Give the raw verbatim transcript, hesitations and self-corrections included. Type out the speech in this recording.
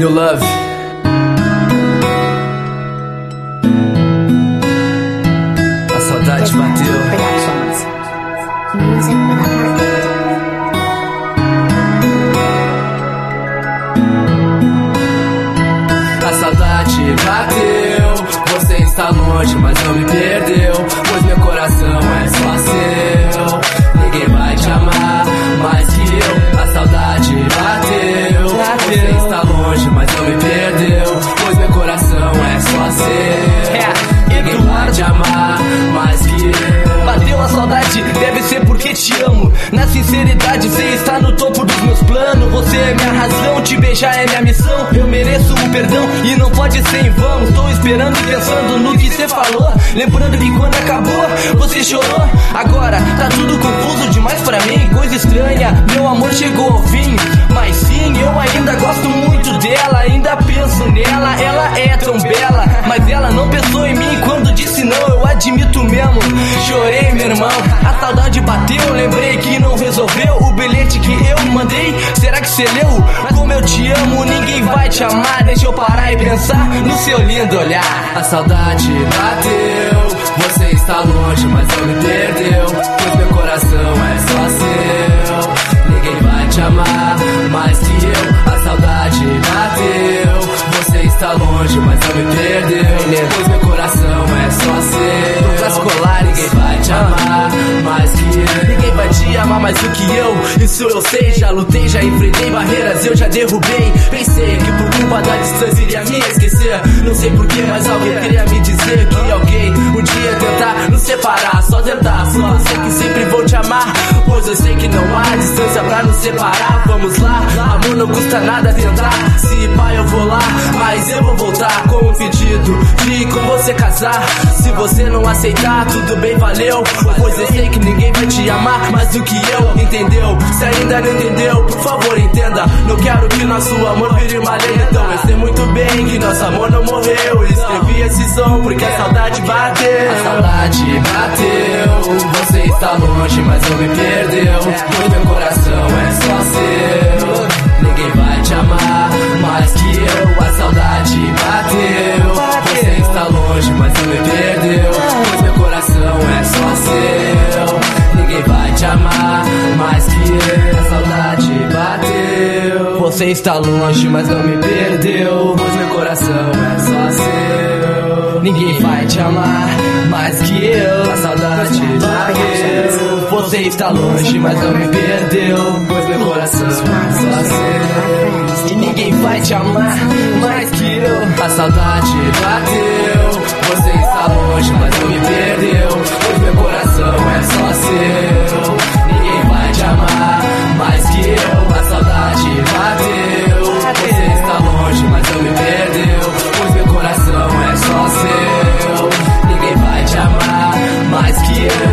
New Love. A saudade bateu. Music with a heartbeat. A saudade bateu. Você está longe, mas não me perdeu. Pois meu coração é só seu. Ninguém vai te amar mais que eu. A saudade bateu. Você está longe, mas não me perdeu. Pois meu coração é só seu. Ninguém vai te amar mais que eu. Bateu a saudade, deve ser porque te amo. Na sinceridade, cê está no topo dos meus planos. Você é minha razão, te beijar é minha missão. Eu mereço o perdão e não pode ser em vão. Estou esperando e pensando no que cê falou. Lembrando que quando acabou, você chorou. Agora tá tudo confuso demais pra mim. Coisa estranha, meu amor chegou ao fim. Mas sim, eu ainda gosto muito dela. Ainda penso nela, ela é tão bela. Mas ela não pensou em mim quando disse não, eu admito mesmo. Chorei, meu irmão, a saudade bateu. Lembrei que não resolveu o bilhete que eu mandei. Será que cê leu? Como eu te amo, ninguém vai te amar. Deixa eu parar e pensar no seu lindo olhar. A saudade bateu. Você está longe, mas não me perdeu. Pois meu coração é só seu. Ninguém vai te amar mais que eu. A saudade bateu. Você está longe, mas não me perdeu. Pois meu coração é só seu. Douglas Colar, ninguém vai te amar mais que eu. Ninguém vai te amar mais do que eu. Isso eu sei, já lutei, já enfrentei barreiras, eu já derrubei. Pensei que por culpa da distância iria me esquecer. Não sei porquê, mas alguém queria me dizer que alguém um dia tentar nos separar. Só tentar, só eu sei que sempre vou te amar. Pois eu sei que não há distância pra nos separar. Vamos lá, amor, não custa nada tentar. Se pá, eu vou lá, mas eu vou voltar com um pedido de com você casar. Se você não aceitar, tudo bem, valeu. Pois eu sei que ninguém vai te amar mais do que eu, entendeu? Se ainda não entendeu, por favor entenda. Não quero que nosso amor vire uma lenda. Então eu sei muito bem que nosso amor não morreu. Escrevi esse som porque a saudade bateu. A saudade bateu. Você está longe, mas não me perdeu. Pois meu coração é só seu. Ninguém vai te amar mais que eu. A saudade bateu. Você está longe, mas não me perdeu. Pois meu coração é só seu. Ninguém vai te amar mais que eu. A saudade bateu. Você está longe, mas não me perdeu. Pois meu coração é só seu. Ninguém vai te amar mais que eu. A saudade bateu. Você está longe, mas não me perdeu. Pois meu coração é só seu. E ninguém vai te amar mais que eu. A saudade bateu. Você está longe, mas não me perdeu. Pois meu coração é só seu. Ninguém vai te amar mais que eu. A saudade bateu. Você está longe, mas não me perdeu. Pois meu coração é só seu. Ninguém vai te amar mais que eu.